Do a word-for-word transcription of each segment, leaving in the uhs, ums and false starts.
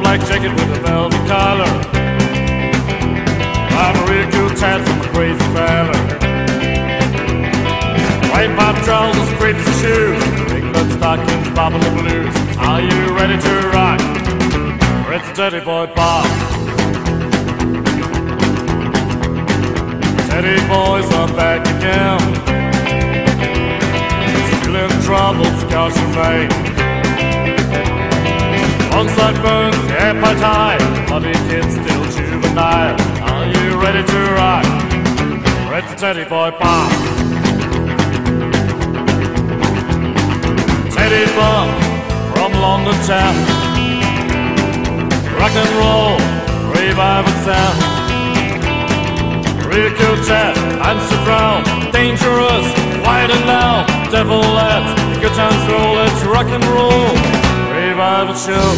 black jacket with a velvet collar. I'm a real cool tat from a crazy fella. White pop trousers, crazy shoes, big blood stockings, bobbing the blues. Are you ready to rock? It's a Teddy Boy Pop. Teddy Boys are back again. Still in trouble, scars remain. Alongside burns, the air pipe high, bloody kids still juvenile. Are you ready to rock? It's a Teddy Boy Pop. Teddy Boy from London town. Rock and roll, revive and sound. Real cool chat, I'm so proud. Dangerous, wide and loud. Devil lads, good times roll, let's rock and roll. Revival show.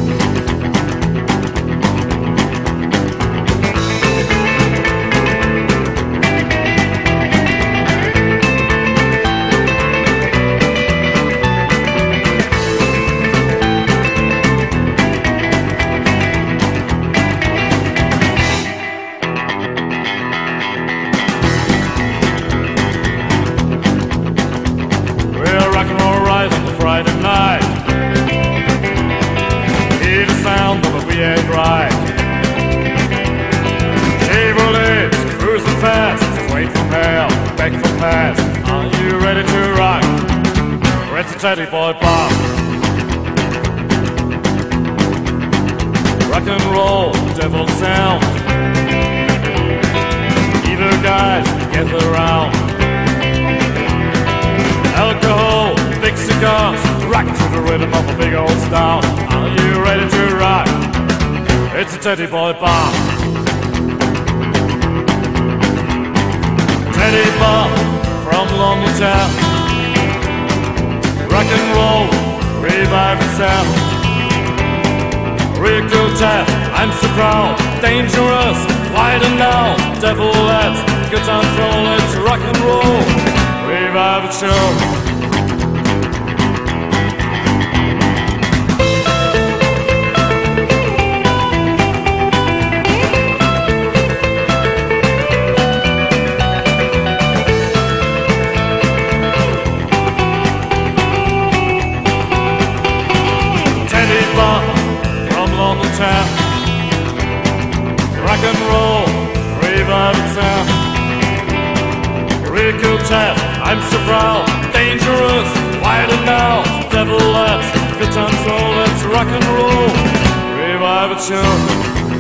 Friday night, hear the sound of a V eight ride. Chevrolet's cruising fast, straight from hell, back from past. Are you ready to rock? It's a Teddy Boy Pop. Rock and roll, devil sound. Evil guys gather around. Alcohol, big cigars, rock to the rhythm of a big old star. Are you ready to rock? It's a Teddy Boy Pop. Teddy Boy from London town. Rock and roll, revive the sound. Real cool tap, I'm so proud. Dangerous, wide and loud. Devil lads, good times roll, let's rock and roll. Revive the show. Teddy Boy from London town. Rock and roll, revive the sound. Real cool tap, I'm so proud. Dangerous, wide and loud. Devil lads, good times roll, let's rock and roll. Revive the show.